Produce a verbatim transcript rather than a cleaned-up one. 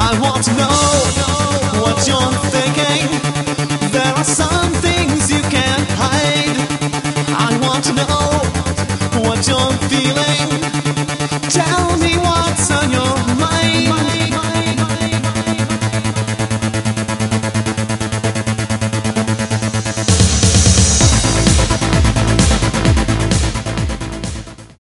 I want to know what you're thinking. There are some things you can't hide. I want to know what you're feeling.